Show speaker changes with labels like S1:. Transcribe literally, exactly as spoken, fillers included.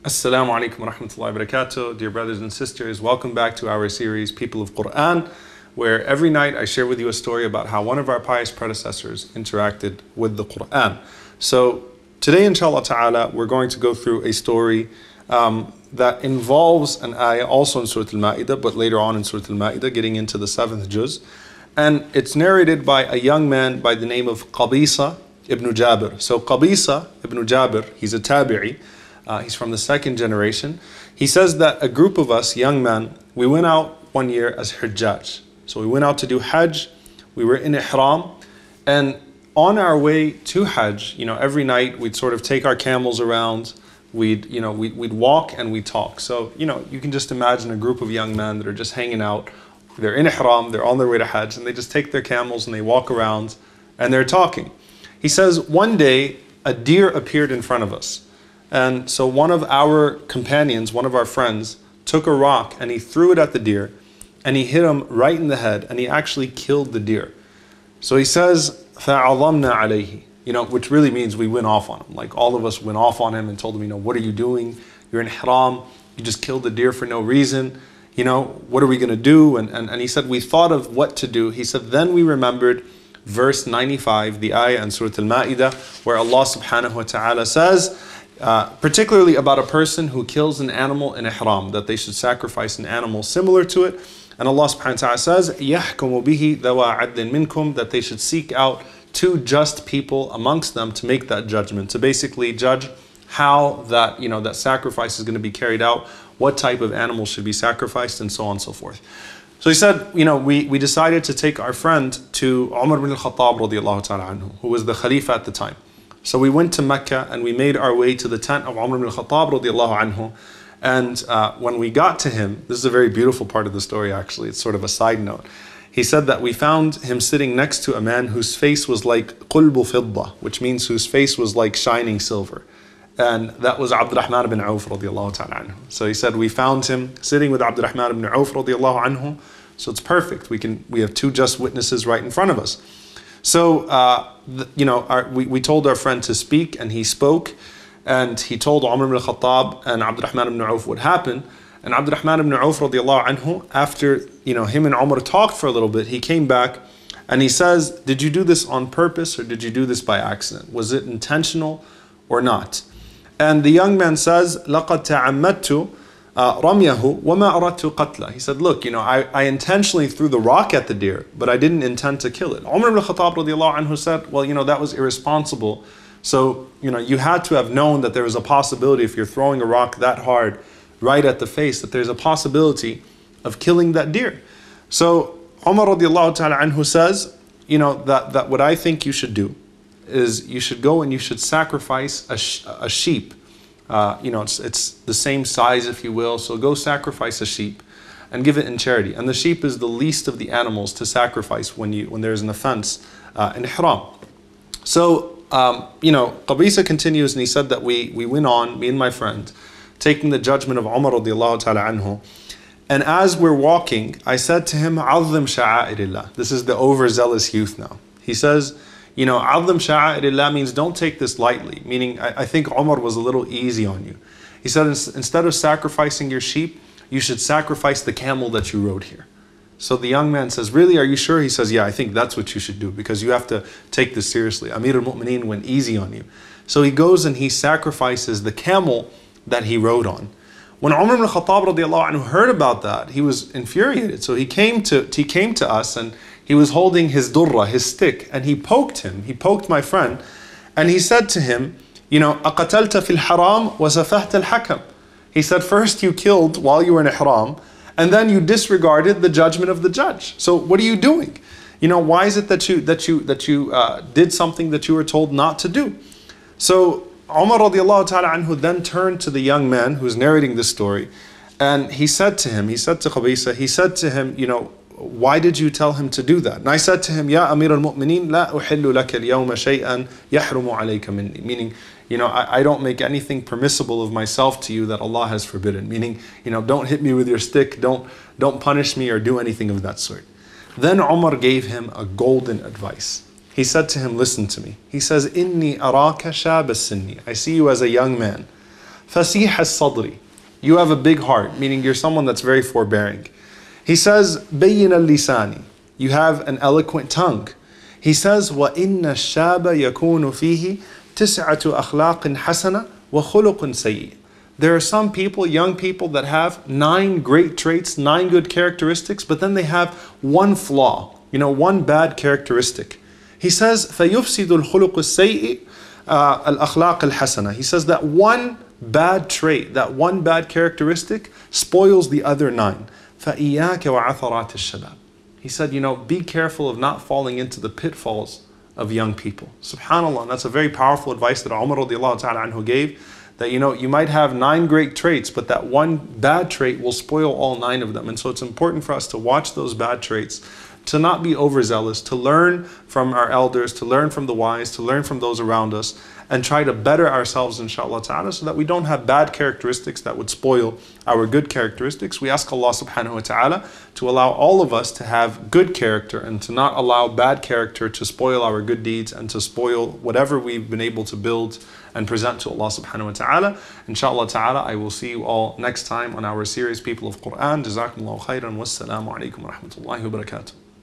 S1: Assalamu alaikum wa rahmatullahi wa barakatuh. Dear brothers and sisters, welcome back to our series People of Quran, where every night I share with you a story about how one of our pious predecessors interacted with the Quran. So today, inshallah ta'ala, we're going to go through a story um, that involves an ayah also in Surah Al-Ma'idah, but later on in Surah Al-Ma'idah, getting into the seventh juz. And it's narrated by a young man by the name of Qabisa ibn Jabir. So Qabisa ibn Jabir, he's a tabi'i. Uh, he's from the second generation. He says that a group of us, young men, we went out one year as hujjaj. So we went out to do hajj. We were in ihram. And on our way to hajj, you know, every night we'd sort of take our camels around. We'd, you know, we'd, we'd walk and we'd talk. So, you know, you can just imagine a group of young men that are just hanging out. They're in ihram, they're on their way to hajj, and they just take their camels and they walk around and they're talking. He says, one day, a deer appeared in front of us. And so one of our companions, one of our friends, took a rock and he threw it at the deer and he hit him right in the head and he actually killed the deer. So he says, فَعَظَمْنَا عَلَيْهِ, you know, which really means we went off on him. Like all of us went off on him and told him, you know, what are you doing? You're in ihram, you just killed the deer for no reason. You know, what are we going to do? And, and, and he said, we thought of what to do. He said, then we remembered verse ninety-five, the ayah in Surah Al-Ma'idah, where Allah subhanahu wa ta'ala says, Uh, particularly about a person who kills an animal in ihram, that they should sacrifice an animal similar to it. And Allah subhanahu wa ta'ala says, يَحْكُمُ بِهِ ذَوَا عَدْلٍ مِنْكُمْ, that they should seek out two just people amongst them to make that judgment, to basically judge how that, you know, that sacrifice is going to be carried out, what type of animal should be sacrificed, and so on and so forth. So he said, you know, we, we decided to take our friend to Umar ibn al-Khattab radiallahu ta'ala anhu, who was the Khalifa at the time. So we went to Mecca and we made our way to the tent of Umar ibn al-Khattab radiallahu anhu. And uh, when we got to him, this is a very beautiful part of the story actually, it's sort of a side note. He said that we found him sitting next to a man whose face was like qulbu fidda, which means whose face was like shining silver. And that was Abdurrahman ibn Auf radiallahu ta'ala anhu. So he said we found him sitting with Abdurrahman ibn Auf radiallahu anhu. So it's perfect, we, can, we have two just witnesses right in front of us. So, uh, the, you know, our, we, we told our friend to speak, and he spoke, and he told Umar ibn al-Khattab and Abdurrahman ibn Auf what happened. And Abdurrahman ibn Auf radiallahu anhu, after, you know, him and Umar talked for a little bit, he came back and he says, did you do this on purpose or did you do this by accident? Was it intentional or not? And the young man says, لَقَدْ تَعَمَّدْتُ رَمْيَهُ وَمَا أَرَدْتُ قَتْلَهُ. He said, look, you know, I, I intentionally threw the rock at the deer, but I didn't intend to kill it. Umar ibn al-Khattab radiallahu anhu said, well, you know, that was irresponsible. So, you know, you had to have known that there was a possibility, if you're throwing a rock that hard right at the face, that there's a possibility of killing that deer. So Umar radiallahu ta'ala anhu says, you know, that, that what I think you should do is you should go and you should sacrifice a, sh a sheep. Uh, you know, it's, it's the same size, if you will. So go sacrifice a sheep and give it in charity. And the sheep is the least of the animals to sacrifice when you when there's an offense uh, in ihram. So, um, you know, Qabisa continues and he said that we, we went on, me and my friend, taking the judgment of Umar radiallahu ta'ala anhu. And as we're walking, I said to him, عَظِّمْ شَعَائِرِ اللَّهِ. This is the overzealous youth now. He says, you know, عَظِّمْ شَعَائِرِ اللَّهِ means don't take this lightly. Meaning, I, I think Umar was a little easy on you. He said, instead of sacrificing your sheep, you should sacrifice the camel that you rode here. So the young man says, really, are you sure? He says, yeah, I think that's what you should do because you have to take this seriously. Amir al-Mu'mineen went easy on you. So he goes and he sacrifices the camel that he rode on. When Umar ibn al-Khattab radiallahu anhu heard about that, he was infuriated. So he came to, he came to us and he was holding his durra, his stick, and he poked him. He poked my friend. And he said to him, you know, أَقَتَلْتَ فِي الْحَرَامِ وَسَفَهْتَ الْحَكَمِ. He said, first you killed while you were in ihram, and then you disregarded the judgment of the judge. So what are you doing? You know, why is it that you, that you, that you uh, did something that you were told not to do? So Umar radiallahu ta'ala anhu then turned to the young man who's narrating this story, and he said to him, he said to Qabisa, he said to him, you know, why did you tell him to do that? And I said to him, Ya Amir al-Mu'mineen, la uhillu laka al-yawma shay'an yahrumu alayka minni. Meaning, you know, I, I don't make anything permissible of myself to you that Allah has forbidden. Meaning, you know, don't hit me with your stick, don't, don't punish me or do anything of that sort. Then Umar gave him a golden advice. He said to him, listen to me. He says, Inni araka shab as-sinni. I see you as a young man. فَسِيحَ الصَّدْرِ. You have a big heart, meaning you're someone that's very forbearing. He says, بَيِّنَ اللِّسَانِ. You have an eloquent tongue. He says, وَإِنَّ الشَّابَ يَكُونُ فِيهِ تِسْعَةُ أَخْلَاقٍ حَسَنَةٍ وَخُلُقٌ سَيِّئٍ. There are some people, young people, that have nine great traits, nine good characteristics, but then they have one flaw, you know, one bad characteristic. He says, فَيُفْسِدُ الْخُلُقُ السَّيِّئِ الْأَخْلَاقِ الْحَسَنَةِ. He says that one bad trait, that one bad characteristic spoils the other nine. فَإِيَّاكَ وَعَثَرَاتِ الشَّبَابِ. He said, you know, be careful of not falling into the pitfalls of young people. SubhanAllah, and that's a very powerful advice that Umar radiallahu ta'ala anhu gave. That, you know, you might have nine great traits, but that one bad trait will spoil all nine of them. And so it's important for us to watch those bad traits, to not be overzealous, to learn from our elders, to learn from the wise, to learn from those around us, and try to better ourselves, inshallah ta'ala, so that we don't have bad characteristics that would spoil our good characteristics. We ask Allah subhanahu wa ta'ala to allow all of us to have good character and to not allow bad character to spoil our good deeds and to spoil whatever we've been able to build and present to Allah subhanahu wa ta'ala. Inshallah ta'ala, I will see you all next time on our series People of Quran. Jazakumullahu khairan. Wassalamu alaikum wa rahmatullahi wa barakatuh.